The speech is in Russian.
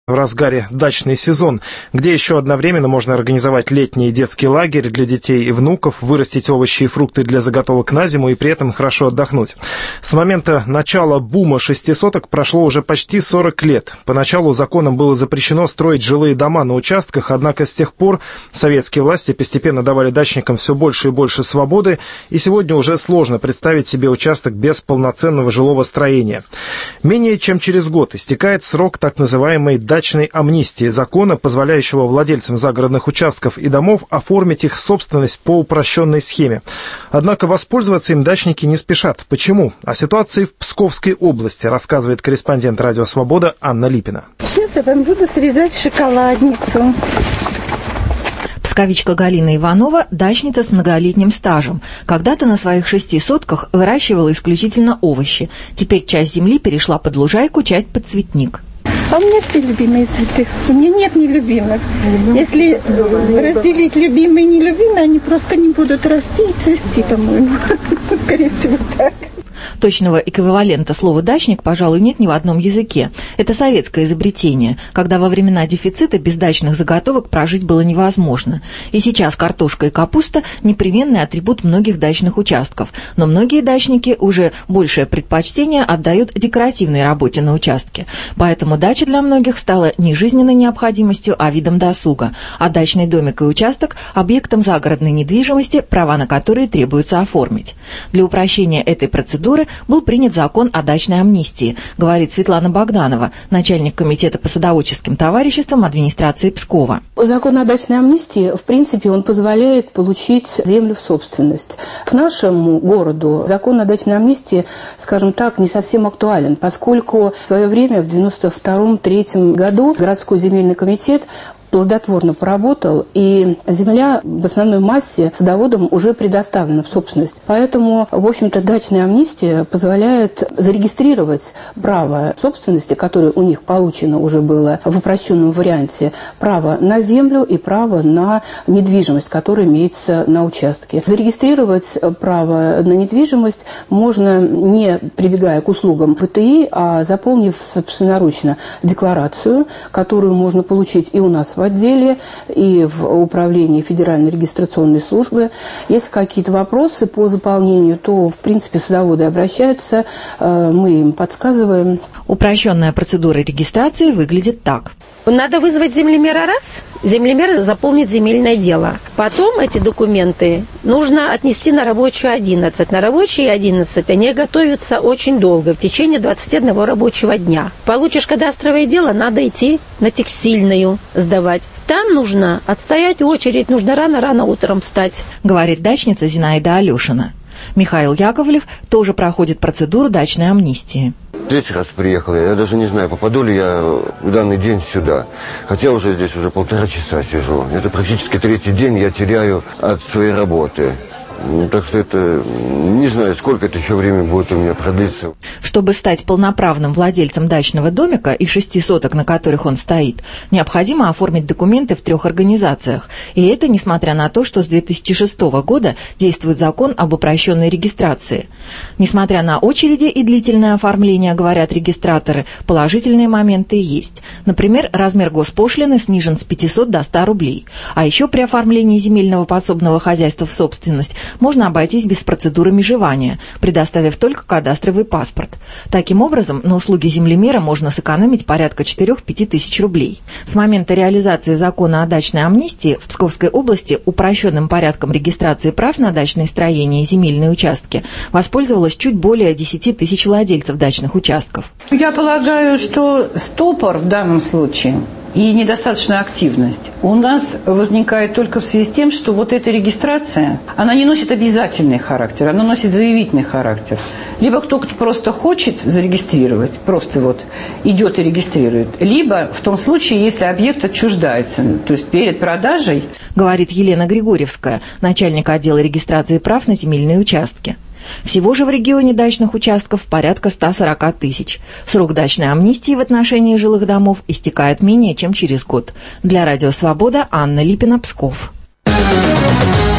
В разгаре дачный сезон, где еще одновременно можно организовать летний детский лагерь для детей и внуков, вырастить овощи и фрукты для заготовок на зиму и при этом хорошо отдохнуть. С момента начала бума шестисоток прошло уже почти 40 лет. Поначалу законом было запрещено строить жилые дома на участках, однако с тех пор советские власти постепенно давали дачникам все больше и больше свободы, и сегодня уже сложно представить себе участок без полноценного жилого строения. Менее чем через год истекает срок так называемой дачной амнистии, закона, позволяющего владельцам загородных участков и домов оформить их собственность по упрощенной схеме. Однако воспользоваться им дачники не спешат. Почему? О ситуации в Псковской области рассказывает корреспондент «Радио Свобода» Анна Липина. Сейчас я вам буду срезать шоколадницу. Псковичка Галина Иванова – дачница с многолетним стажем. Когда-то на своих 6 сотках выращивала исключительно овощи. Теперь часть земли перешла под лужайку, часть под цветник. А у меня все любимые цветы. У меня нет нелюбимых. Если разделить любимые и нелюбимые, они просто не будут расти и цвести, по-моему. Скорее всего, так. Точного эквивалента слова «дачник», пожалуй, нет ни в одном языке. Это советское изобретение, когда во времена дефицита без дачных заготовок прожить было невозможно. И сейчас картошка и капуста – непременный атрибут многих дачных участков. Но многие дачники уже большее предпочтение отдают декоративной работе на участке. Поэтому дача для многих стала не жизненной необходимостью, а видом досуга. А дачный домик и участок – объектом загородной недвижимости, права на которые требуется оформить. Для упрощения этой процедуры был принят закон о дачной амнистии, говорит Светлана Богданова, начальник комитета по садоводческим товариществам администрации Пскова. Закон о дачной амнистии, в принципе, он позволяет получить землю в собственность. К нашему городу закон о дачной амнистии, скажем так, не совсем актуален, поскольку в свое время, в 92-93 году, городской земельный комитет плодотворно поработал, и земля в основной массе садоводам уже предоставлена в собственность. Поэтому, в общем-то, дачная амнистия позволяет зарегистрировать право собственности, которое у них получено уже было в упрощенном варианте, право на землю и право на недвижимость, которая имеется на участке. Зарегистрировать право на недвижимость можно, не прибегая к услугам ВТИ, а заполнив собственноручно декларацию, которую можно получить и у нас в отделе, и в управлении Федеральной регистрационной службы. Если какие-то вопросы по заполнению, то, в принципе, садоводы обращаются, мы им подсказываем. Упрощенная процедура регистрации выглядит так. Надо вызвать землемера раз, землемер заполнит земельное дело. Потом эти документы нужно отнести на рабочую 11. На рабочие 11 они готовятся очень долго, в течение 21 рабочего дня. Получишь кадастровое дело, надо идти на текстильную сдавать. Там нужно отстоять очередь, нужно рано-рано утром встать. Говорит дачница Зинаида Алешина. Михаил Яковлев тоже проходит процедуру дачной амнистии. 3-й раз приехал, я даже не знаю, попаду ли я в данный день сюда. Хотя уже здесь уже 1,5 часа сижу. Это практически 3-й день я теряю от своей работы. Так что это, не знаю, сколько это еще время будет у меня продлиться. Чтобы стать полноправным владельцем дачного домика и 6 соток, на которых он стоит, необходимо оформить документы в 3 организациях. И это несмотря на то, что с 2006 года действует закон об упрощенной регистрации. Несмотря на очереди и длительное оформление, говорят регистраторы, положительные моменты есть. Например, размер госпошлины снижен с 500 до 100 рублей. А еще при оформлении земельного подсобного хозяйства в собственность можно обойтись без процедуры межевания, предоставив только кадастровый паспорт. Таким образом, на услуги землемера можно сэкономить порядка 4-5 тысяч рублей. С момента реализации закона о дачной амнистии в Псковской области упрощенным порядком регистрации прав на дачные строения и земельные участки воспользовалось чуть более 10 тысяч владельцев дачных участков. Я полагаю, что стопор в данном случае и недостаточная активность у нас возникает только в связи с тем, что вот эта регистрация, она не носит обязательный характер, она носит заявительный характер. Либо кто-то просто хочет зарегистрировать, просто вот идет и регистрирует, либо в том случае, если объект отчуждается, то есть перед продажей. Говорит Елена Григорьевская, начальник отдела регистрации прав на земельные участки. Всего же в регионе дачных участков порядка 140 тысяч. Срок дачной амнистии в отношении жилых домов истекает менее чем через год. Для Радио Свобода Анна Липина, Псков.